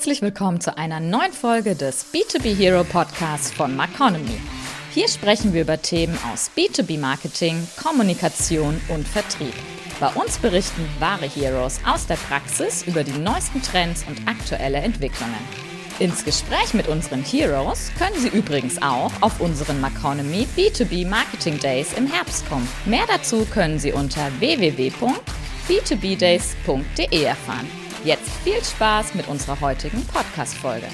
Herzlich willkommen zu einer neuen Folge des B2B Hero Podcasts von Maconomy. Hier sprechen wir über Themen aus B2B Marketing, Kommunikation und Vertrieb. Bei uns berichten wahre Heroes aus der Praxis über die neuesten Trends und aktuelle Entwicklungen. Ins Gespräch mit unseren Heroes können Sie übrigens auch auf unseren Maconomy B2B Marketing Days im Herbst kommen. Mehr dazu können Sie unter www.b2bdays.de erfahren. Jetzt viel Spaß mit unserer heutigen Podcast-Folge.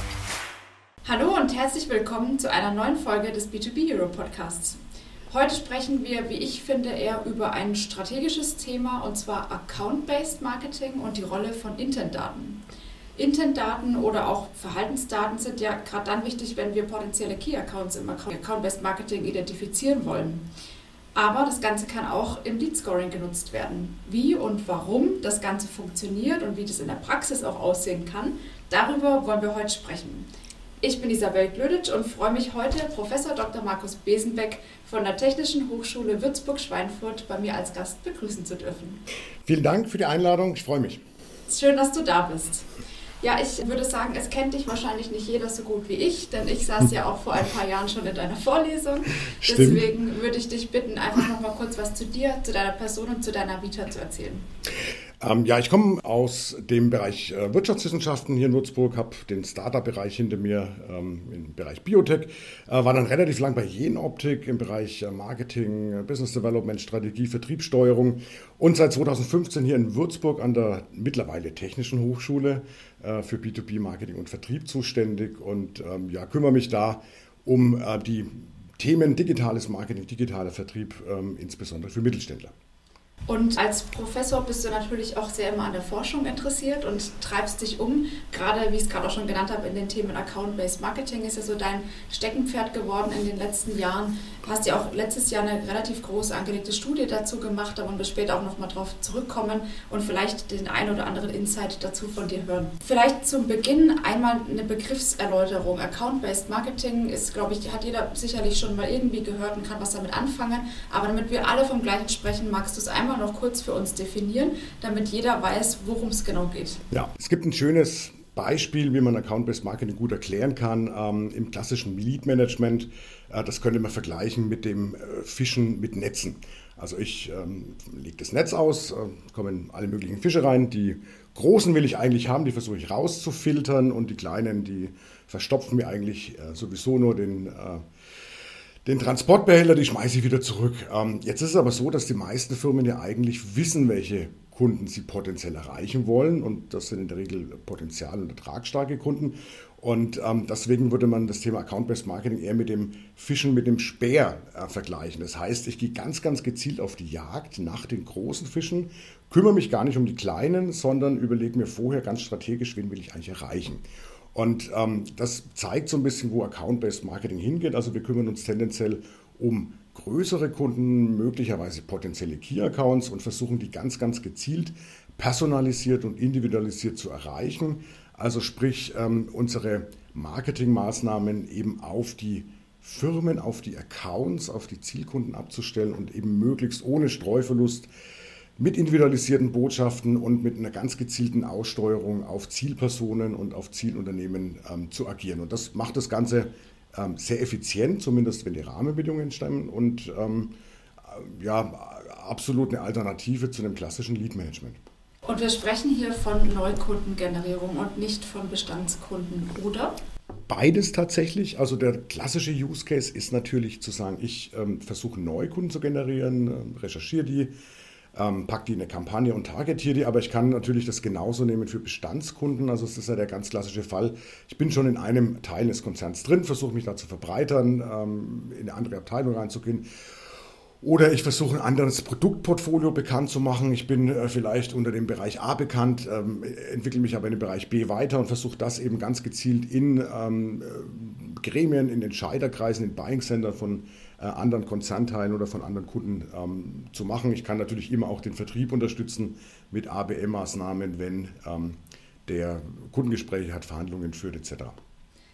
Hallo und herzlich willkommen zu einer neuen Folge des B2B Hero Podcasts. Heute sprechen wir, wie ich finde, eher über ein strategisches Thema, und zwar Account-Based Marketing und die Rolle von Intent-Daten. Intent-Daten oder auch Verhaltensdaten sind ja gerade dann wichtig, wenn wir potenzielle Key-Accounts im Account-Based Marketing identifizieren wollen. Aber das Ganze kann auch im Lead-Scoring genutzt werden. Wie und warum das Ganze funktioniert und wie das in der Praxis auch aussehen kann, darüber wollen wir heute sprechen. Ich bin Isabel Glöditsch und freue mich heute, Professor Dr. Markus Besenbeck von der Technischen Hochschule Würzburg-Schweinfurt bei mir als Gast begrüßen zu dürfen. Vielen Dank für die Einladung, ich freue mich. Schön, dass du da bist. Ja, ich würde sagen, es kennt dich wahrscheinlich nicht jeder so gut wie ich, denn ich saß ja auch vor ein paar Jahren schon in deiner Vorlesung. Stimmt. Deswegen würde ich dich bitten, einfach noch mal kurz was zu dir, zu deiner Person und zu deiner Vita zu erzählen. Ich komme aus dem Bereich Wirtschaftswissenschaften hier in Würzburg, habe den Startup-Bereich hinter mir im Bereich Biotech, war dann relativ lang bei Jenoptik im Bereich Marketing, Business Development, Strategie, Vertriebssteuerung und seit 2015 hier in Würzburg an der mittlerweile Technischen Hochschule für B2B Marketing und Vertrieb zuständig und kümmere mich da um die Themen digitales Marketing, digitaler Vertrieb, insbesondere für Mittelständler. Und als Professor bist du natürlich auch sehr immer an der Forschung interessiert und treibst dich um. Gerade, wie ich es gerade auch schon genannt habe, in den Themen Account-Based Marketing ist ja so dein Steckenpferd geworden in den letzten Jahren. Du hast ja auch letztes Jahr eine relativ groß angelegte Studie dazu gemacht, da wollen wir später auch nochmal drauf zurückkommen und vielleicht den einen oder anderen Insight dazu von dir hören. Vielleicht zum Beginn einmal eine Begriffserläuterung. Account-Based Marketing ist, glaube ich, hat jeder sicherlich schon mal irgendwie gehört und kann was damit anfangen. Aber damit wir alle vom Gleichen sprechen, magst du es einmal noch kurz für uns definieren, damit jeder weiß, worum es genau geht. Ja, es gibt ein schönes Beispiel, wie man Account-Based Marketing gut erklären kann, im klassischen Lead-Management. Das könnte man vergleichen mit dem Fischen mit Netzen. Also ich lege das Netz aus, kommen alle möglichen Fische rein. Die großen will ich eigentlich haben, die versuche ich rauszufiltern und die kleinen, die verstopfen mir eigentlich sowieso nur den Transportbehälter, die schmeiße ich wieder zurück. Jetzt ist es aber so, dass die meisten Firmen ja eigentlich wissen, welche Kunden sie potenziell erreichen wollen. Und das sind in der Regel potenzial- und ertragsstarke Kunden. Und deswegen würde man das Thema Account-Based Marketing eher mit dem Fischen mit dem Speer vergleichen. Das heißt, ich gehe ganz, ganz gezielt auf die Jagd nach den großen Fischen, kümmere mich gar nicht um die kleinen, sondern überlege mir vorher ganz strategisch, wen will ich eigentlich erreichen. Und das zeigt so ein bisschen, wo Account-Based Marketing hingeht. Also wir kümmern uns tendenziell um größere Kunden, möglicherweise potenzielle Key-Accounts und versuchen die ganz, ganz gezielt personalisiert und individualisiert zu erreichen. Also sprich unsere Marketingmaßnahmen eben auf die Firmen, auf die Accounts, auf die Zielkunden abzustellen und eben möglichst ohne Streuverlust mit individualisierten Botschaften und mit einer ganz gezielten Aussteuerung auf Zielpersonen und auf Zielunternehmen zu agieren. Und das macht das Ganze sehr effizient, zumindest wenn die Rahmenbedingungen stimmen und absolut eine Alternative zu einem klassischen Lead-Management. Und wir sprechen hier von Neukundengenerierung und nicht von Bestandskunden, oder? Beides tatsächlich. Also der klassische Use Case ist natürlich zu sagen, ich versuche Neukunden zu generieren, recherchiere die, pack die in eine Kampagne und targetiere die, aber ich kann natürlich das genauso nehmen für Bestandskunden. Also es ist ja der ganz klassische Fall. Ich bin schon in einem Teil des Konzerns drin, versuche mich da zu verbreitern, in eine andere Abteilung reinzugehen. Oder ich versuche ein anderes Produktportfolio bekannt zu machen. Ich bin vielleicht unter dem Bereich A bekannt, entwickle mich aber in den Bereich B weiter und versuche das eben ganz gezielt in Gremien, in Entscheiderkreisen, in Buying Center von anderen Konzernteilen oder von anderen Kunden zu machen. Ich kann natürlich immer auch den Vertrieb unterstützen mit ABM-Maßnahmen, wenn der Kundengespräche hat, Verhandlungen führt etc.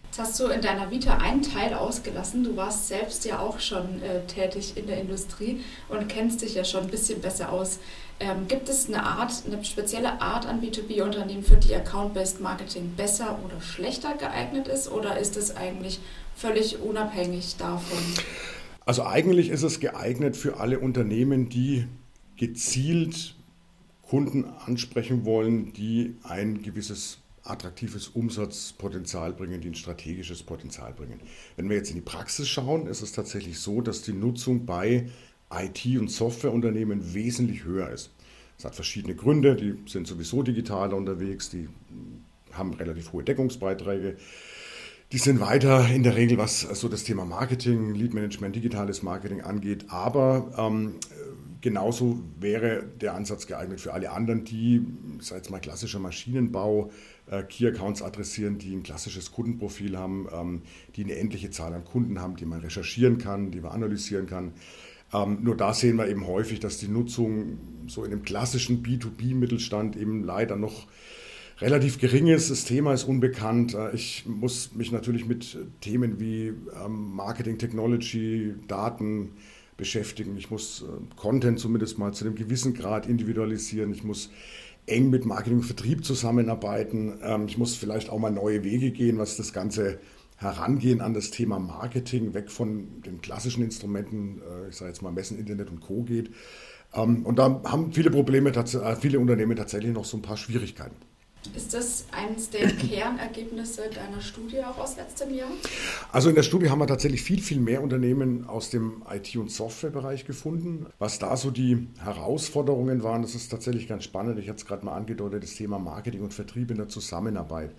Jetzt hast du in deiner Vita einen Teil ausgelassen. Du warst selbst ja auch schon tätig in der Industrie und kennst dich ja schon ein bisschen besser aus. Gibt es eine spezielle Art an B2B-Unternehmen, für die Account-Based Marketing besser oder schlechter geeignet ist? Oder ist es eigentlich völlig unabhängig davon? Also eigentlich ist es geeignet für alle Unternehmen, die gezielt Kunden ansprechen wollen, die ein gewisses attraktives Umsatzpotenzial bringen, die ein strategisches Potenzial bringen. Wenn wir jetzt in die Praxis schauen, ist es tatsächlich so, dass die Nutzung bei IT- und Softwareunternehmen wesentlich höher ist. Das hat verschiedene Gründe, die sind sowieso digitaler unterwegs, die haben relativ hohe Deckungsbeiträge. Die sind weiter in der Regel, was so das Thema Marketing, Lead Management, digitales Marketing angeht, aber genauso wäre der Ansatz geeignet für alle anderen, die, ich sage jetzt mal klassischer Maschinenbau, Key Accounts adressieren, die ein klassisches Kundenprofil haben, die eine endliche Zahl an Kunden haben, die man recherchieren kann, die man analysieren kann. Nur da sehen wir eben häufig, dass die Nutzung so in dem klassischen B2B-Mittelstand eben leider noch relativ gering ist. Das Thema ist unbekannt. Ich muss mich natürlich mit Themen wie Marketing, Technology, Daten beschäftigen. Ich muss Content zumindest mal zu einem gewissen Grad individualisieren. Ich muss eng mit Marketing und Vertrieb zusammenarbeiten. Ich muss vielleicht auch mal neue Wege gehen, was das ganze Herangehen an das Thema Marketing weg von den klassischen Instrumenten, ich sage jetzt mal Messen, Internet und Co. geht. Und da haben viele Unternehmen tatsächlich noch so ein paar Schwierigkeiten. Ist das eines der Kernergebnisse deiner Studie auch aus letztem Jahr? Also in der Studie haben wir tatsächlich viel mehr Unternehmen aus dem IT- und Softwarebereich gefunden. Was da so die Herausforderungen waren, das ist tatsächlich ganz spannend. Ich hatte es gerade mal angedeutet, das Thema Marketing und Vertrieb in der Zusammenarbeit.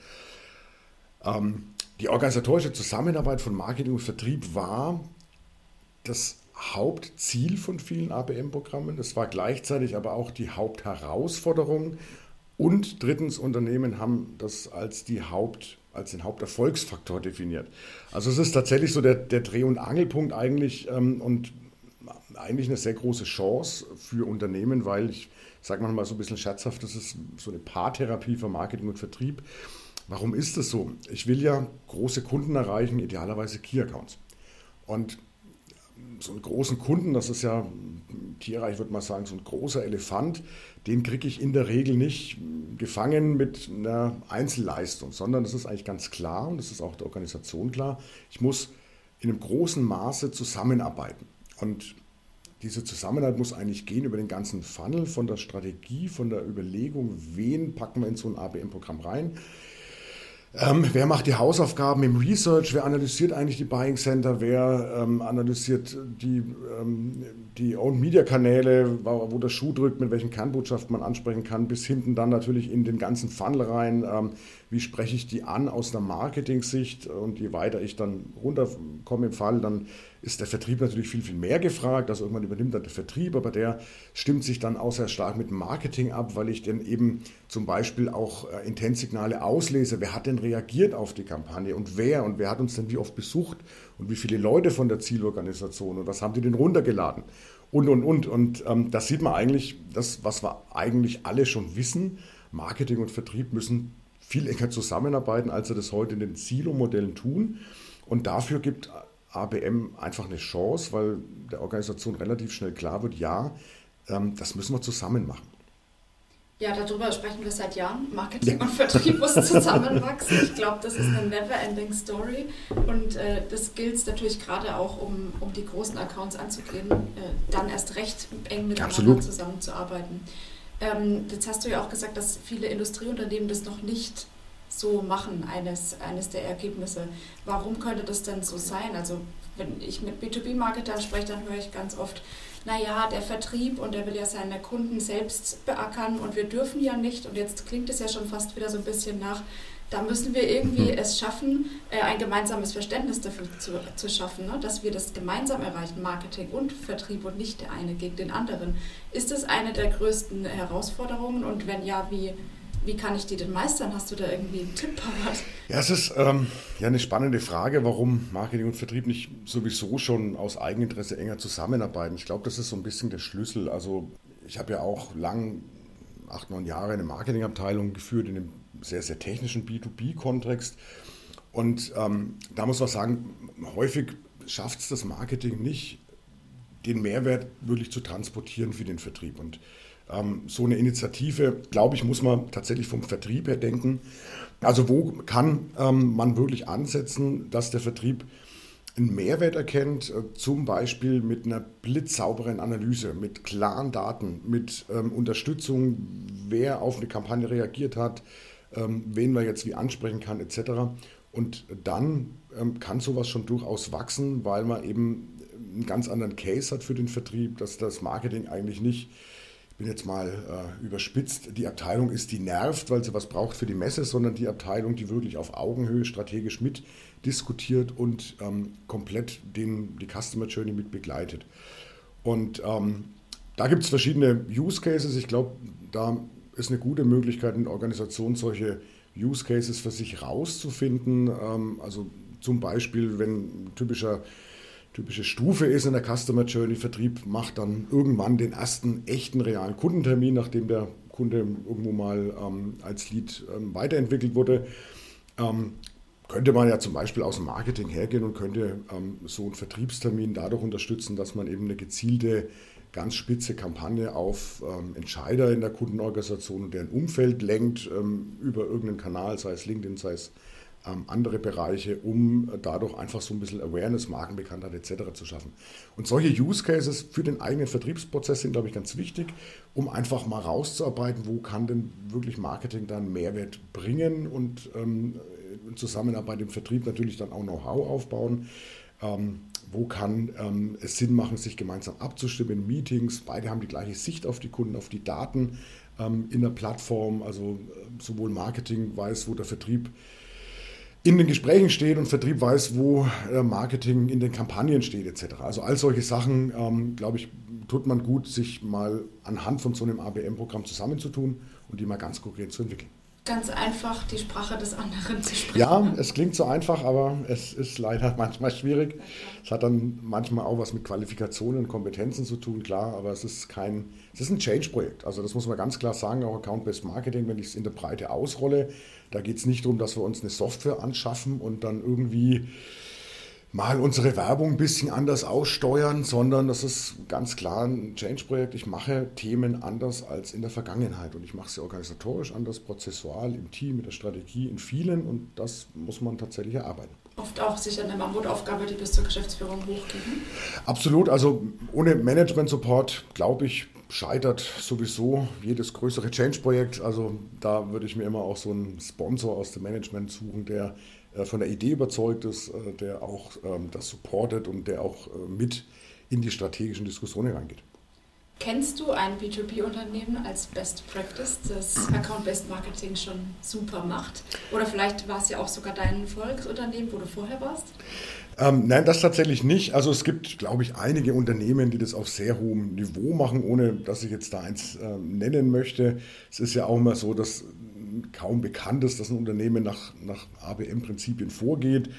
Die organisatorische Zusammenarbeit von Marketing und Vertrieb war das Hauptziel von vielen ABM-Programmen. Das war gleichzeitig aber auch die Hauptherausforderung. Und drittens, Unternehmen haben das als den Haupterfolgsfaktor definiert. Also es ist tatsächlich so der Dreh- und Angelpunkt eigentlich und eigentlich eine sehr große Chance für Unternehmen, weil ich sage manchmal so ein bisschen scherzhaft, das ist so eine Paartherapie für Marketing und Vertrieb. Warum ist das so? Ich will ja große Kunden erreichen, idealerweise Key-Accounts. Und so einen großen Kunden, das ist ja, tierreich würde man sagen, so ein großer Elefant, den kriege ich in der Regel nicht gefangen mit einer Einzelleistung, sondern das ist eigentlich ganz klar und das ist auch der Organisation klar, ich muss in einem großen Maße zusammenarbeiten. Und diese Zusammenarbeit muss eigentlich gehen über den ganzen Funnel, von der Strategie, von der Überlegung, wen packen wir in so ein ABM-Programm rein. Wer macht die Hausaufgaben im Research? Wer analysiert eigentlich die Buying Center? Wer analysiert die Owned-Media-Kanäle, wo der Schuh drückt, mit welchen Kernbotschaften man ansprechen kann, bis hinten dann natürlich in den ganzen Funnel rein. Wie spreche ich die an aus der Marketing-Sicht? Und je weiter ich dann runterkomme im Fall, dann ist der Vertrieb natürlich viel mehr gefragt. Also irgendwann übernimmt dann der Vertrieb, aber der stimmt sich dann auch sehr stark mit dem Marketing ab, weil ich dann eben zum Beispiel auch Intent-Signale auslese. Wer hat denn reagiert auf die Kampagne und wer hat uns denn wie oft besucht und wie viele Leute von der Zielorganisation und was haben die denn runtergeladen und das sieht man eigentlich, das, was wir eigentlich alle schon wissen, Marketing und Vertrieb müssen viel enger zusammenarbeiten, als sie das heute in den Silo-Modellen tun und dafür gibt ABM einfach eine Chance, weil der Organisation relativ schnell klar wird, ja, das müssen wir zusammen machen. Ja, darüber sprechen wir seit Jahren. Marketing und Vertrieb muss zusammenwachsen. Ich glaube, das ist eine never-ending Story. Und das gilt natürlich gerade auch, um die großen Accounts anzugehen, dann erst recht eng miteinander zusammenzuarbeiten. Jetzt hast du ja auch gesagt, dass viele Industrieunternehmen das noch nicht so machen, eines der Ergebnisse. Warum könnte das denn so sein? Also wenn ich mit B2B-Marketern spreche, dann höre ich ganz oft, naja, der Vertrieb und der will ja seine Kunden selbst beackern und wir dürfen ja nicht. Und jetzt klingt es ja schon fast wieder so ein bisschen nach, da müssen wir irgendwie es schaffen, ein gemeinsames Verständnis dafür zu schaffen, ne? Dass wir das gemeinsam erreichen, Marketing und Vertrieb und nicht der eine gegen den anderen. Ist das eine der größten Herausforderungen und wenn ja, wie kann ich die denn meistern? Hast du da irgendwie einen Tipp parat? Ja, es ist eine spannende Frage, warum Marketing und Vertrieb nicht sowieso schon aus Eigeninteresse enger zusammenarbeiten. Ich glaube, das ist so ein bisschen der Schlüssel. Also ich habe ja auch 8-9 Jahre eine Marketingabteilung geführt in einem sehr, sehr technischen B2B-Kontext. Und da muss man sagen, häufig schafft es das Marketing nicht, den Mehrwert wirklich zu transportieren für den Vertrieb. Und so eine Initiative, glaube ich, muss man tatsächlich vom Vertrieb her denken. Also wo kann man wirklich ansetzen, dass der Vertrieb einen Mehrwert erkennt, zum Beispiel mit einer blitzsauberen Analyse, mit klaren Daten, mit Unterstützung, wer auf eine Kampagne reagiert hat, wen man jetzt wie ansprechen kann, etc. Und dann kann sowas schon durchaus wachsen, weil man eben einen ganz anderen Case hat für den Vertrieb, dass das Marketing eigentlich nicht, ich bin jetzt mal überspitzt, die Abteilung ist, die nervt, weil sie was braucht für die Messe, sondern die Abteilung, die wirklich auf Augenhöhe strategisch mit diskutiert und komplett die Customer Journey mit begleitet. Und da gibt es verschiedene Use Cases. Ich glaube, da ist eine gute Möglichkeit, in der Organisation solche Use Cases für sich rauszufinden. Also zum Beispiel, wenn typische Stufe ist in der Customer Journey, Vertrieb macht dann irgendwann den ersten echten realen Kundentermin, nachdem der Kunde irgendwo mal als Lead weiterentwickelt wurde. Könnte man ja zum Beispiel aus dem Marketing hergehen und könnte so einen Vertriebstermin dadurch unterstützen, dass man eben eine gezielte, ganz spitze Kampagne auf Entscheider in der Kundenorganisation und deren Umfeld lenkt, über irgendeinen Kanal, sei es LinkedIn, sei es andere Bereiche, um dadurch einfach so ein bisschen Awareness, Markenbekanntheit etc. zu schaffen. Und solche Use Cases für den eigenen Vertriebsprozess sind, glaube ich, ganz wichtig, um einfach mal rauszuarbeiten, wo kann denn wirklich Marketing dann Mehrwert bringen und in Zusammenarbeit im Vertrieb natürlich dann auch Know-how aufbauen. Wo kann es Sinn machen, sich gemeinsam abzustimmen in Meetings? Beide haben die gleiche Sicht auf die Kunden, auf die Daten in der Plattform. Also sowohl Marketing weiß, wo der Vertrieb in den Gesprächen steht und Vertrieb weiß, wo Marketing in den Kampagnen steht etc. Also all solche Sachen, glaube ich, tut man gut, sich mal anhand von so einem ABM-Programm zusammenzutun und die mal ganz konkret zu entwickeln. Ganz einfach die Sprache des anderen zu sprechen. Ja, es klingt so einfach, aber es ist leider manchmal schwierig. Es hat dann manchmal auch was mit Qualifikationen und Kompetenzen zu tun, klar, aber es ist ein Change-Projekt. Also das muss man ganz klar sagen, auch Account-Based Marketing, wenn ich es in der Breite ausrolle, da geht es nicht darum, dass wir uns eine Software anschaffen und dann irgendwie mal unsere Werbung ein bisschen anders aussteuern, sondern das ist ganz klar ein Change-Projekt. Ich mache Themen anders als in der Vergangenheit und ich mache sie organisatorisch anders, prozessual, im Team, mit der Strategie, in vielen und das muss man tatsächlich erarbeiten. Oft auch sicher eine Mammutaufgabe, die bis zur Geschäftsführung hochgeht. Absolut, also ohne Management-Support, glaube ich, scheitert sowieso jedes größere Change-Projekt. Also da würde ich mir immer auch so einen Sponsor aus dem Management suchen, der von der Idee überzeugt ist, der auch das supportet und der auch mit in die strategischen Diskussionen reingeht. Kennst du ein B2B-Unternehmen als Best Practice, das Account-Based Marketing schon super macht? Oder vielleicht war es ja auch sogar dein Volksunternehmen, wo du vorher warst? Nein, das tatsächlich nicht. Also es gibt, glaube ich, einige Unternehmen, die das auf sehr hohem Niveau machen, ohne dass ich jetzt da eins nennen möchte. Es ist ja auch immer so, dass kaum bekannt ist, dass ein Unternehmen nach ABM-Prinzipien vorgeht.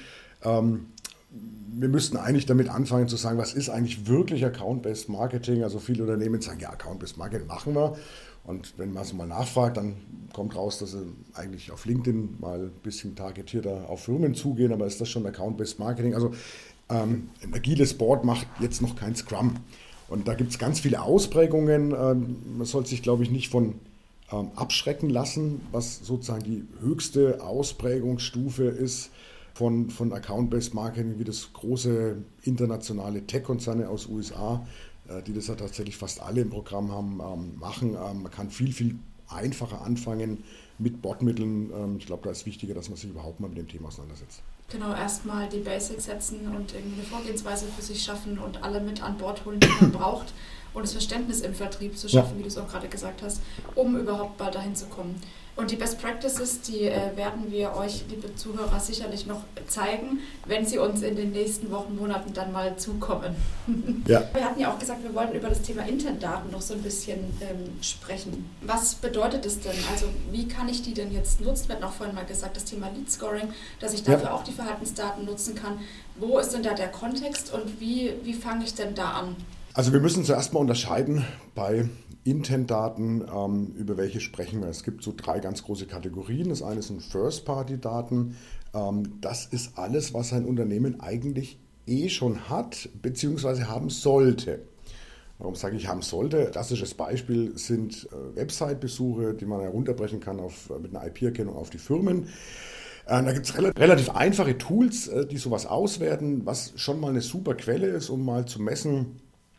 Wir müssten eigentlich damit anfangen zu sagen, was ist eigentlich wirklich Account-Based Marketing? Also viele Unternehmen sagen, ja, Account-Based Marketing machen wir. Und wenn man es mal nachfragt, dann kommt raus, dass sie eigentlich auf LinkedIn mal ein bisschen targetierter auf Firmen zugehen, aber ist das schon Account-Based Marketing? Also ein agiles Board macht jetzt noch kein Scrum. Und da gibt es ganz viele Ausprägungen. Man soll sich, glaube ich, nicht von abschrecken lassen, was sozusagen die höchste Ausprägungsstufe ist von Account-Based Marketing, wie das große internationale Tech-Konzerne aus USA, die das ja tatsächlich fast alle im Programm haben, machen. Man kann viel einfacher anfangen mit Botmitteln. Ich glaube, da ist wichtiger, dass man sich überhaupt mal mit dem Thema auseinandersetzt. Genau, erstmal die Basics setzen und irgendwie eine Vorgehensweise für sich schaffen und alle mit an Bord holen, die man braucht. Und das Verständnis im Vertrieb zu schaffen, wie du es auch gerade gesagt hast, um überhaupt bald dahin zu kommen. Und die Best Practices, die werden wir euch, liebe Zuhörer, sicherlich noch zeigen, wenn sie uns in den nächsten Wochen, Monaten dann mal zukommen. Ja. Wir hatten ja auch gesagt, wir wollten über das Thema Intentdaten noch so ein bisschen sprechen. Was bedeutet es denn? Also wie kann ich die denn jetzt nutzen? Wir hatten auch vorhin mal gesagt, das Thema Lead Scoring, dass ich dafür auch die Verhaltensdaten nutzen kann. Wo ist denn da der Kontext und wie fange ich denn da an? Also wir müssen zuerst mal unterscheiden bei Intentdaten, über welche sprechen wir? Es gibt so 3 ganz große Kategorien. Das eine sind First-Party-Daten. Das ist alles, was ein Unternehmen eigentlich schon hat, beziehungsweise haben sollte. Warum sage ich haben sollte? Klassisches Beispiel sind Website-Besuche, die man herunterbrechen kann mit einer IP-Erkennung auf die Firmen. Da gibt es relativ einfache Tools, die sowas auswerten, was schon mal eine super Quelle ist, um mal zu messen,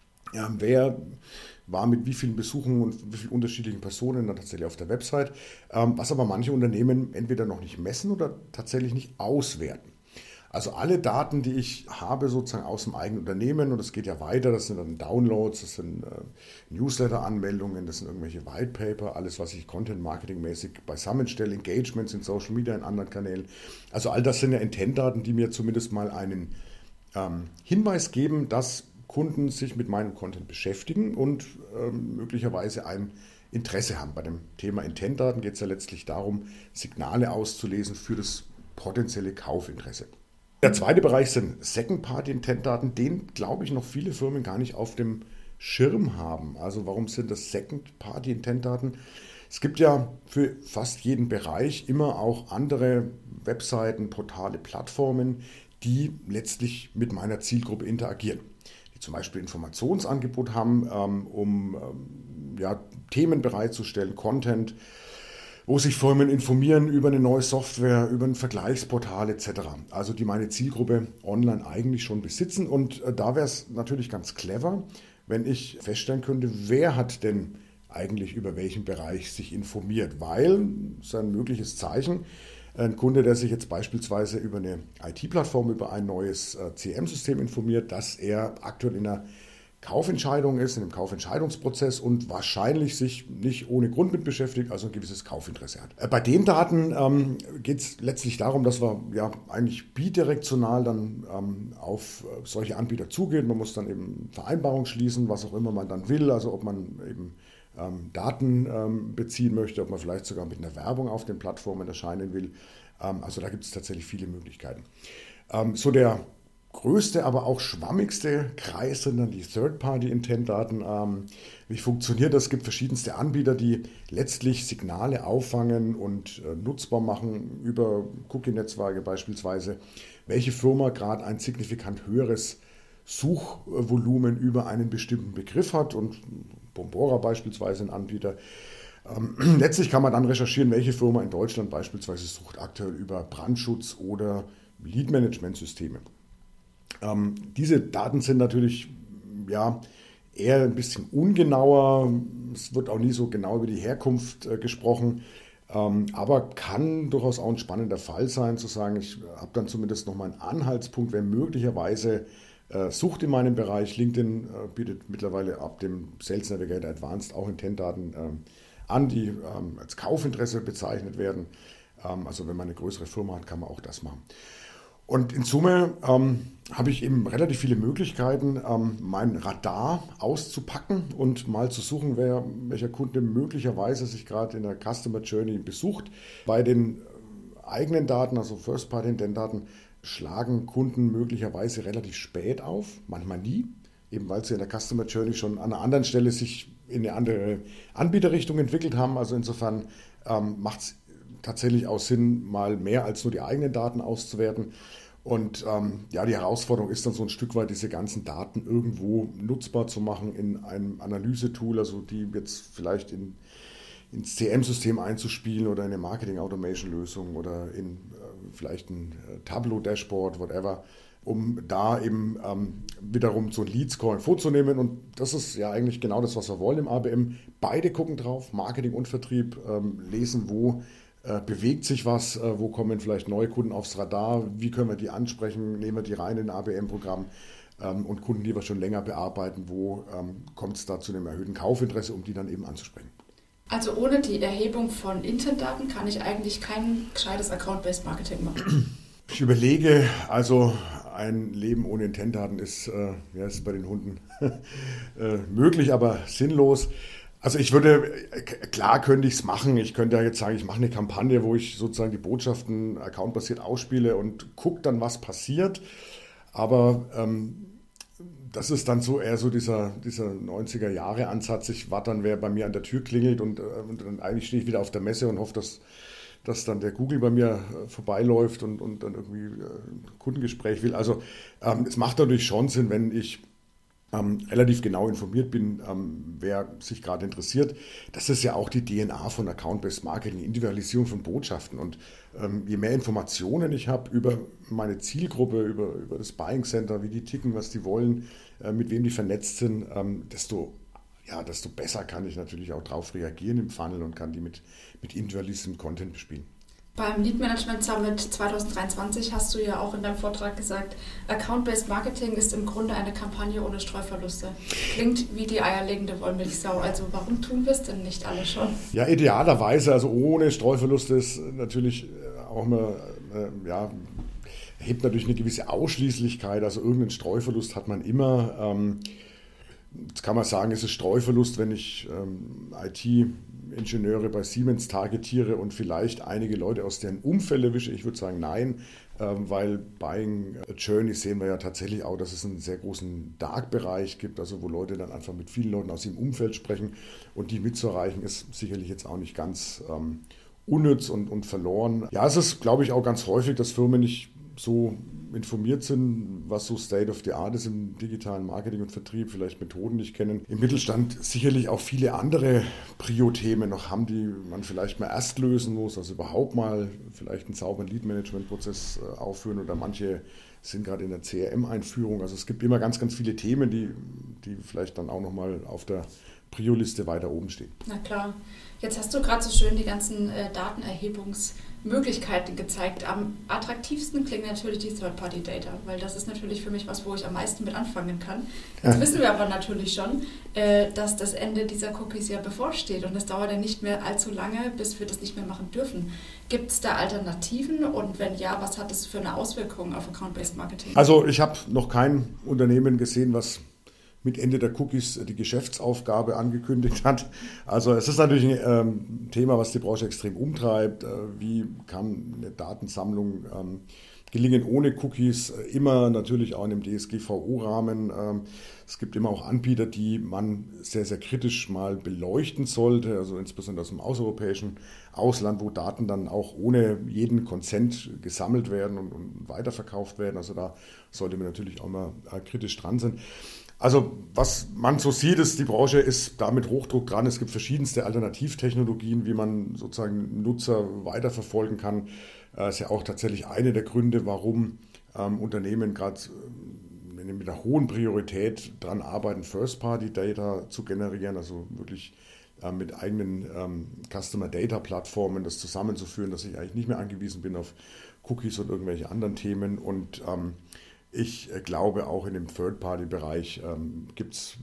wer war mit wie vielen Besuchen und wie vielen unterschiedlichen Personen dann tatsächlich auf der Website, was aber manche Unternehmen entweder noch nicht messen oder tatsächlich nicht auswerten. Also alle Daten, die ich habe sozusagen aus dem eigenen Unternehmen, und das geht ja weiter, das sind dann Downloads, das sind Newsletter-Anmeldungen, das sind irgendwelche White Paper, alles, was ich Content-Marketing-mäßig beisammenstelle, Engagements in Social Media, in anderen Kanälen. Also all das sind ja Intent-Daten, die mir zumindest mal einen Hinweis geben, dass Kunden sich mit meinem Content beschäftigen und möglicherweise ein Interesse haben. Bei dem Thema Intent-Daten geht es ja letztlich darum, Signale auszulesen für das potenzielle Kaufinteresse. Der zweite Bereich sind Second-Party-Intent-Daten, den, glaube ich, noch viele Firmen gar nicht auf dem Schirm haben. Also warum sind das Second-Party-Intent-Daten? Es gibt ja für fast jeden Bereich immer auch andere Webseiten, Portale, Plattformen, die letztlich mit meiner Zielgruppe interagieren. Die zum Beispiel Informationsangebot haben, um Themen bereitzustellen, Content, wo sich Firmen informieren über eine neue Software, über ein Vergleichsportal etc. Also die meine Zielgruppe online eigentlich schon besitzen. Und da wäre es natürlich ganz clever, wenn ich feststellen könnte, wer hat denn eigentlich über welchen Bereich sich informiert. Weil, das ist ein mögliches Zeichen, ein Kunde, der sich jetzt beispielsweise über eine IT-Plattform, über ein neues CRM-System informiert, dass er aktuell in einer Kaufentscheidung ist, in einem Kaufentscheidungsprozess und wahrscheinlich sich nicht ohne Grund mit beschäftigt, also ein gewisses Kaufinteresse hat. Bei den Daten geht es letztlich darum, dass wir ja eigentlich bidirektional dann auf solche Anbieter zugehen. Man muss dann eben Vereinbarungen schließen, was auch immer man dann will, also ob man eben Daten beziehen möchte, ob man vielleicht sogar mit einer Werbung auf den Plattformen erscheinen will. Also da gibt es tatsächlich viele Möglichkeiten. So der größte, aber auch schwammigste Kreis sind dann die Third-Party-Intent-Daten. Wie funktioniert das? Es gibt verschiedenste Anbieter, die letztlich Signale auffangen und nutzbar machen über Cookie-Netzwerke beispielsweise, welche Firma gerade ein signifikant höheres Suchvolumen über einen bestimmten Begriff hat, und Bombora beispielsweise ein Anbieter. Letztlich kann man dann recherchieren, welche Firma in Deutschland beispielsweise sucht aktuell über Brandschutz oder Lead-Management-Systeme. Diese Daten sind natürlich eher ein bisschen ungenauer. Es wird auch nie so genau über die Herkunft gesprochen, aber kann durchaus auch ein spannender Fall sein, zu sagen, ich habe dann zumindest nochmal einen Anhaltspunkt, wer möglicherweise sucht in meinem Bereich. LinkedIn bietet mittlerweile ab dem Sales Navigator Advanced auch Intent-Daten an, die als Kaufinteresse bezeichnet werden. Also wenn man eine größere Firma hat, kann man auch das machen. Und in Summe habe ich eben relativ viele Möglichkeiten, mein Radar auszupacken und mal zu suchen, welcher Kunde möglicherweise sich gerade in der Customer Journey besucht. Bei den eigenen Daten, also First-Party-Intent-Daten, schlagen Kunden möglicherweise relativ spät auf, manchmal nie, eben weil sie in der Customer Journey schon an einer anderen Stelle sich in eine andere Anbieterrichtung entwickelt haben. Also insofern macht es tatsächlich auch Sinn, mal mehr als nur die eigenen Daten auszuwerten. Und die Herausforderung ist dann so ein Stück weit, diese ganzen Daten irgendwo nutzbar zu machen in einem Analysetool, also die jetzt vielleicht ins CRM-System einzuspielen oder in eine Marketing-Automation-Lösung oder in vielleicht ein Tableau-Dashboard, whatever, um da eben wiederum so ein Lead-Scoring vorzunehmen. Und das ist ja eigentlich genau das, was wir wollen im ABM. Beide gucken drauf, Marketing und Vertrieb, lesen, wo bewegt sich was, wo kommen vielleicht neue Kunden aufs Radar, wie können wir die ansprechen, nehmen wir die rein in ein ABM-Programm, und Kunden, die wir schon länger bearbeiten, wo kommt es da zu einem erhöhten Kaufinteresse, um die dann eben anzusprechen. Also ohne die Erhebung von Intent-Daten kann ich eigentlich kein gescheites Account-Based Marketing machen. Ich überlege, also ein Leben ohne Intent-Daten ist bei den Hunden möglich, aber sinnlos. Also klar könnte ich es machen. Ich könnte ja jetzt sagen, ich mache eine Kampagne, wo ich sozusagen die Botschaften accountbasiert ausspiele und gucke dann, was passiert. Aber das ist dann so eher so dieser 90er-Jahre-Ansatz. Ich warte dann, wer bei mir an der Tür klingelt und dann eigentlich stehe ich wieder auf der Messe und hoffe, dass dann der Google bei mir vorbeiläuft und dann irgendwie ein Kundengespräch will. Also es macht natürlich schon Sinn, wenn ich relativ genau informiert bin, wer sich gerade interessiert. Das ist ja auch die DNA von Account-Based Marketing, Individualisierung von Botschaften. Und je mehr Informationen ich habe über meine Zielgruppe, über das Buying Center, wie die ticken, was die wollen, mit wem die vernetzt sind, desto besser kann ich natürlich auch darauf reagieren im Funnel und kann die mit individualisiertem Content bespielen. Beim Lead Management Summit 2023 hast du ja auch in deinem Vortrag gesagt, Account-Based Marketing ist im Grunde eine Kampagne ohne Streuverluste. Klingt wie die eierlegende Wollmilchsau. Also warum tun wir es denn nicht alle schon? Ja, idealerweise, also ohne Streuverluste ist natürlich auch mal, hebt natürlich eine gewisse Ausschließlichkeit. Also irgendeinen Streuverlust hat man immer. Jetzt kann man sagen, es ist Streuverlust, wenn ich IT-Ingenieure bei Siemens targetiere und vielleicht einige Leute aus deren Umfeld erwische. Ich würde sagen, nein, weil Buying Journey sehen wir ja tatsächlich auch, dass es einen sehr großen Dark-Bereich gibt, also wo Leute dann einfach mit vielen Leuten aus ihrem Umfeld sprechen und die mitzuerreichen, ist sicherlich jetzt auch nicht ganz unnütz und verloren. Ja, es ist, glaube ich, auch ganz häufig, dass Firmen nicht so informiert sind, was so State of the Art ist im digitalen Marketing und Vertrieb, vielleicht Methoden nicht kennen. Im Mittelstand sicherlich auch viele andere Prio-Themen noch haben, die man vielleicht mal erst lösen muss, also überhaupt mal vielleicht einen sauberen Lead-Management-Prozess aufführen oder manche sind gerade in der CRM-Einführung. Also es gibt immer ganz, ganz viele Themen, die vielleicht dann auch nochmal auf der Prio-Liste weiter oben stehen. Na klar. Jetzt hast du gerade so schön die ganzen Datenerhebungsmöglichkeiten gezeigt. Am attraktivsten klingt natürlich die Third-Party-Data, weil das ist natürlich für mich was, wo ich am meisten mit anfangen kann. Jetzt wissen wir aber natürlich schon, dass das Ende dieser Cookies ja bevorsteht und es dauert ja nicht mehr allzu lange, bis wir das nicht mehr machen dürfen. Gibt es da Alternativen und wenn ja, was hat das für eine Auswirkung auf Account-Based Marketing? Also ich habe noch kein Unternehmen gesehen, was mit Ende der Cookies die Geschäftsaufgabe angekündigt hat. Also es ist natürlich ein Thema, was die Branche extrem umtreibt. Wie kann eine Datensammlung gelingen ohne Cookies? Immer natürlich auch in dem DSGVO-Rahmen. Es gibt immer auch Anbieter, die man sehr, sehr kritisch mal beleuchten sollte, also insbesondere aus dem außereuropäischen Ausland, wo Daten dann auch ohne jeden Consent gesammelt werden und weiterverkauft werden. Also da sollte man natürlich auch mal kritisch dran sein. Also was man so sieht, ist, die Branche ist da mit Hochdruck dran. Es gibt verschiedenste Alternativtechnologien, wie man sozusagen Nutzer weiterverfolgen kann. Das ist ja auch tatsächlich einer der Gründe, warum Unternehmen gerade mit einer hohen Priorität daran arbeiten, First-Party-Data zu generieren, also wirklich mit eigenen Customer-Data-Plattformen das zusammenzuführen, dass ich eigentlich nicht mehr angewiesen bin auf Cookies und irgendwelche anderen Themen. Und ich glaube, auch in dem Third-Party-Bereich gibt es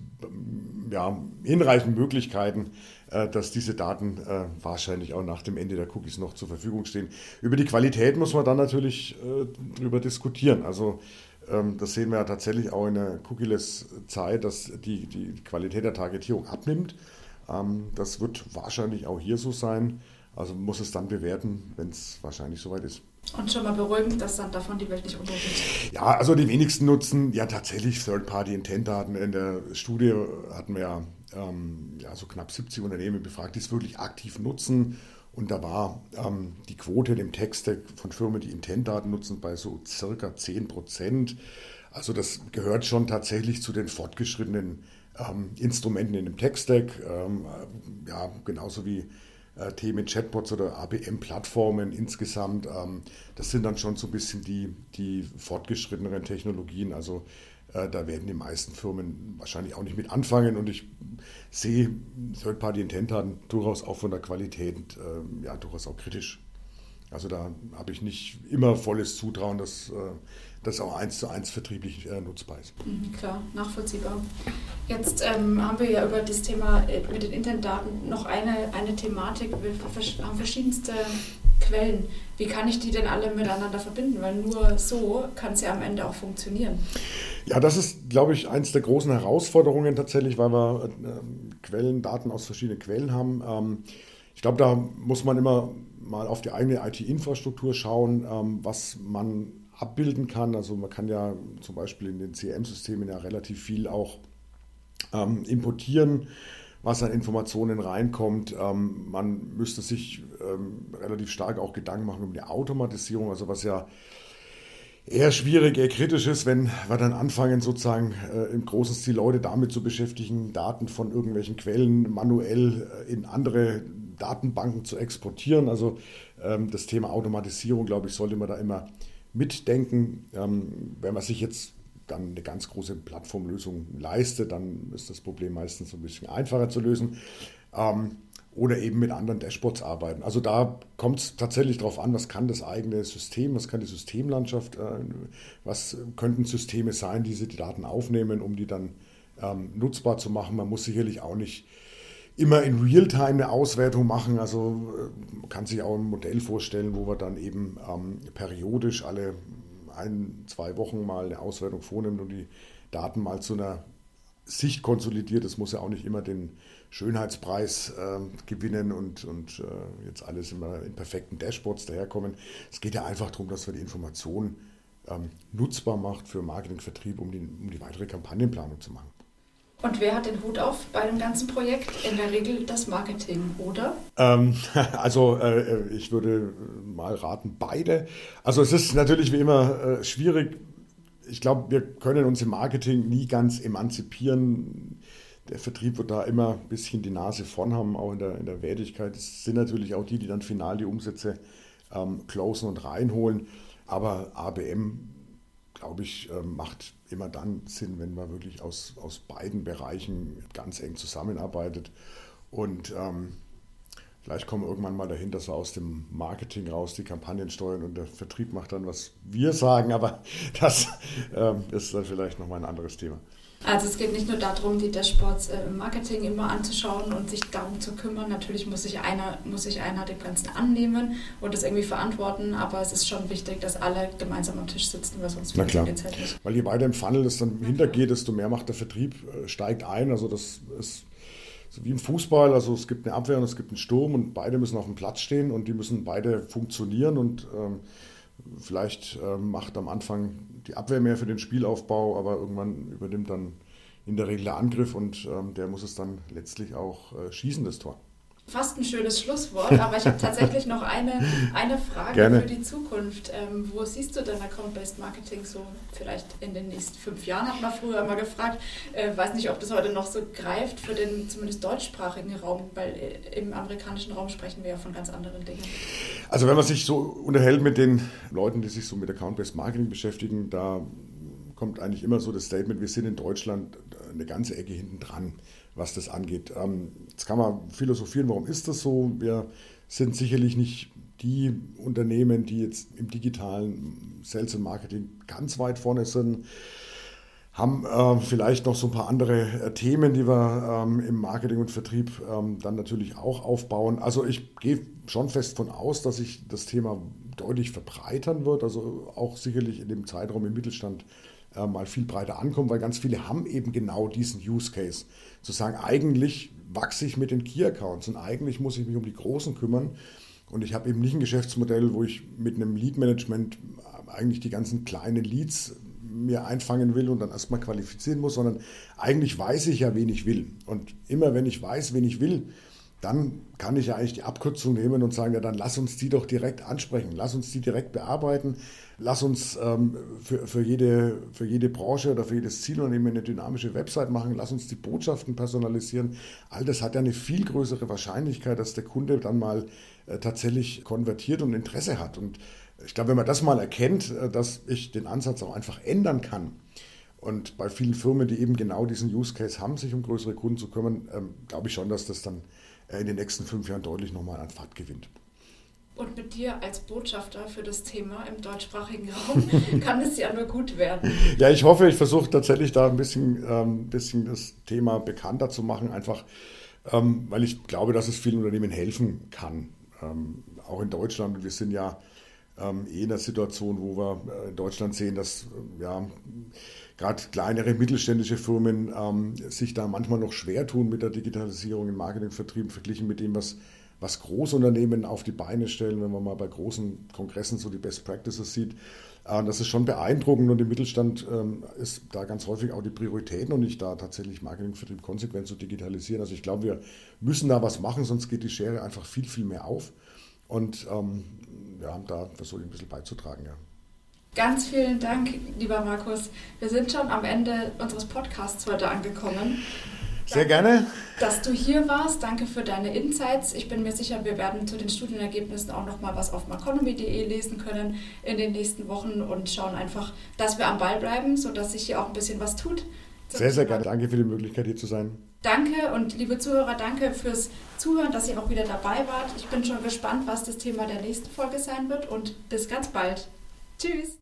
hinreichend Möglichkeiten, dass diese Daten wahrscheinlich auch nach dem Ende der Cookies noch zur Verfügung stehen. Über die Qualität muss man dann natürlich drüber diskutieren. Also das sehen wir ja tatsächlich auch in der Cookieless-Zeit, dass die Qualität der Targetierung abnimmt. Das wird wahrscheinlich auch hier so sein. Also muss es dann bewerten, wenn es wahrscheinlich soweit ist. Und schon mal beruhigend, dass dann davon die Welt nicht untergeht. Ja, also die wenigsten nutzen ja tatsächlich Third-Party-Intent-Daten. In der Studie hatten wir so knapp 70 Unternehmen befragt, die es wirklich aktiv nutzen. Und da war die Quote in dem Tech-Stack von Firmen, die Intent-Daten nutzen, bei so circa 10%. Also das gehört schon tatsächlich zu den fortgeschrittenen Instrumenten in dem Tech-Stack. Genauso wie Themen Chatbots oder APM-Plattformen insgesamt. Das sind dann schon so ein bisschen die fortgeschritteneren Technologien. Also da werden die meisten Firmen wahrscheinlich auch nicht mit anfangen. Und ich sehe Third-Party-Intent-Daten durchaus auch von der Qualität durchaus auch kritisch. Also da habe ich nicht immer volles Zutrauen, dass das auch 1:1 vertrieblich nutzbar ist. Klar, nachvollziehbar. Jetzt haben wir ja über das Thema mit den Internetdaten noch eine Thematik. Wir haben verschiedenste Quellen. Wie kann ich die denn alle miteinander verbinden? Weil nur so kann es ja am Ende auch funktionieren. Ja, das ist, glaube ich, eins der großen Herausforderungen tatsächlich, weil wir Daten aus verschiedenen Quellen haben. Ich glaube, da muss man immer mal auf die eigene IT-Infrastruktur schauen, was man abbilden kann. Also man kann ja zum Beispiel in den CRM-Systemen ja relativ viel auch importieren, was an Informationen reinkommt. Man müsste sich relativ stark auch Gedanken machen um die Automatisierung, also was ja eher schwierig, eher kritisch ist, wenn wir dann anfangen, sozusagen im großen Stil Leute damit zu beschäftigen, Daten von irgendwelchen Quellen manuell in andere Datenbanken zu exportieren. Also das Thema Automatisierung, glaube ich, sollte man da immer mitdenken. Wenn man sich jetzt dann eine ganz große Plattformlösung leistet, dann ist das Problem meistens ein bisschen einfacher zu lösen. Oder eben mit anderen Dashboards arbeiten. Also da kommt es tatsächlich darauf an, was kann das eigene System, was kann die Systemlandschaft, was könnten Systeme sein, die die Daten aufnehmen, um die dann nutzbar zu machen. Man muss sicherlich auch nicht immer in Realtime eine Auswertung machen. Also man kann sich auch ein Modell vorstellen, wo wir dann eben periodisch alle 1-2 Wochen mal eine Auswertung vornimmt und die Daten mal zu einer Sicht konsolidiert. Das muss ja auch nicht immer den Schönheitspreis gewinnen und jetzt alles immer in perfekten Dashboards daherkommen. Es geht ja einfach darum, dass wir die Informationen nutzbar macht für Marketing, Vertrieb, um die weitere Kampagnenplanung zu machen. Und wer hat den Hut auf bei dem ganzen Projekt? In der Regel das Marketing, oder? Ich würde mal raten, beide. Also es ist natürlich wie immer schwierig. Ich glaube, wir können uns im Marketing nie ganz emanzipieren. Der Vertrieb wird da immer ein bisschen die Nase vorn haben, auch in der Wertigkeit. Es sind natürlich auch die dann final die Umsätze closen und reinholen. Aber ABM, glaube ich, macht immer dann Sinn, wenn man wirklich aus beiden Bereichen ganz eng zusammenarbeitet. Und vielleicht kommen wir irgendwann mal dahin, dass wir aus dem Marketing raus die Kampagnen steuern und der Vertrieb macht dann, was wir sagen. Aber das ist dann vielleicht nochmal ein anderes Thema. Also es geht nicht nur darum, die Dashboards im Marketing immer anzuschauen und sich darum zu kümmern. Natürlich muss sich einer dem Ganzen annehmen und das irgendwie verantworten, aber es ist schon wichtig, dass alle gemeinsam am Tisch sitzen, weil sonst funktioniert es halt nicht. Weil je weiter im Funnel es dann hintergeht, desto mehr macht der Vertrieb, steigt ein. Also das ist so wie im Fußball, also es gibt eine Abwehr und es gibt einen Sturm und beide müssen auf dem Platz stehen und die müssen beide funktionieren und vielleicht macht am Anfang die Abwehr mehr für den Spielaufbau, aber irgendwann übernimmt dann in der Regel der Angriff und der muss es dann letztlich auch schießen, das Tor. Fast ein schönes Schlusswort, aber ich habe tatsächlich noch eine Frage Gerne. Für die Zukunft. Wo siehst du denn Account-Based Marketing so vielleicht in den nächsten 5 Jahren, hat man früher mal gefragt. Weiß nicht, ob das heute noch so greift für den zumindest deutschsprachigen Raum, weil im amerikanischen Raum sprechen wir ja von ganz anderen Dingen. Also wenn man sich so unterhält mit den Leuten, die sich so mit Account-Based Marketing beschäftigen, da kommt eigentlich immer so das Statement, wir sind in Deutschland eine ganze Ecke hinten dran, was das angeht. Jetzt kann man philosophieren, warum ist das so? Wir sind sicherlich nicht die Unternehmen, die jetzt im digitalen Sales und Marketing ganz weit vorne sind, haben vielleicht noch so ein paar andere Themen, die wir im Marketing und Vertrieb dann natürlich auch aufbauen. Also ich gehe schon fest von aus, dass sich das Thema deutlich verbreitern wird, also auch sicherlich in dem Zeitraum im Mittelstand mal viel breiter ankommen, weil ganz viele haben eben genau diesen Use Case. Zu sagen, eigentlich wachse ich mit den Key-Accounts und eigentlich muss ich mich um die Großen kümmern und ich habe eben nicht ein Geschäftsmodell, wo ich mit einem Lead-Management eigentlich die ganzen kleinen Leads mir einfangen will und dann erstmal qualifizieren muss, sondern eigentlich weiß ich ja, wen ich will. Und immer wenn ich weiß, wen ich will, dann kann ich ja eigentlich die Abkürzung nehmen und sagen, ja, dann lass uns die doch direkt ansprechen, lass uns die direkt bearbeiten, lass uns für jede Branche oder für jedes Zielunternehmen eine dynamische Website machen, lass uns die Botschaften personalisieren. All das hat ja eine viel größere Wahrscheinlichkeit, dass der Kunde dann mal tatsächlich konvertiert und Interesse hat. Und ich glaube, wenn man das mal erkennt, dass ich den Ansatz auch einfach ändern kann, und bei vielen Firmen, die eben genau diesen Use Case haben, sich um größere Kunden zu kümmern, glaube ich schon, dass das dann in den nächsten 5 Jahren deutlich nochmal an Fahrt gewinnt. Und mit dir als Botschafter für das Thema im deutschsprachigen Raum kann es ja nur gut werden. Ja, ich hoffe, ich versuche tatsächlich da ein bisschen das Thema bekannter zu machen, einfach weil ich glaube, dass es vielen Unternehmen helfen kann. Auch in Deutschland. Wir sind ja in der Situation, wo wir in Deutschland sehen, dass gerade kleinere mittelständische Firmen sich da manchmal noch schwer tun mit der Digitalisierung im Marketing, Vertrieb, verglichen mit dem, was was Großunternehmen auf die Beine stellen, wenn man mal bei großen Kongressen so die Best Practices sieht. Das ist schon beeindruckend und im Mittelstand ist da ganz häufig auch die Priorität noch nicht da, tatsächlich Marketingvertrieb konsequent zu digitalisieren. Also ich glaube, wir müssen da was machen, sonst geht die Schere einfach viel, viel mehr auf. Und da versuche ich ein bisschen beizutragen. Ja. Ganz vielen Dank, lieber Markus. Wir sind schon am Ende unseres Podcasts heute angekommen. Sehr gerne. Dass du hier warst. Danke für deine Insights. Ich bin mir sicher, wir werden zu den Studienergebnissen auch nochmal was auf maconomy.de lesen können in den nächsten Wochen und schauen einfach, dass wir am Ball bleiben, sodass sich hier auch ein bisschen was tut. Sehr, sehr gerne. Danke für die Möglichkeit, hier zu sein. Danke und liebe Zuhörer, danke fürs Zuhören, dass ihr auch wieder dabei wart. Ich bin schon gespannt, was das Thema der nächsten Folge sein wird und bis ganz bald. Tschüss.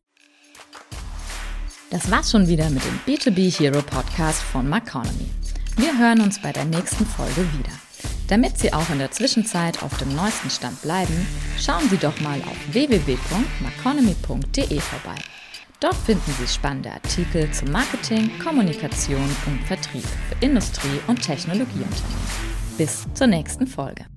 Das war's schon wieder mit dem B2B Hero Podcast von Maconomy. Wir hören uns bei der nächsten Folge wieder. Damit Sie auch in der Zwischenzeit auf dem neuesten Stand bleiben, schauen Sie doch mal auf www.maconomy.de vorbei. Dort finden Sie spannende Artikel zu Marketing, Kommunikation und Vertrieb für Industrie- und Technologieunternehmen. Bis zur nächsten Folge.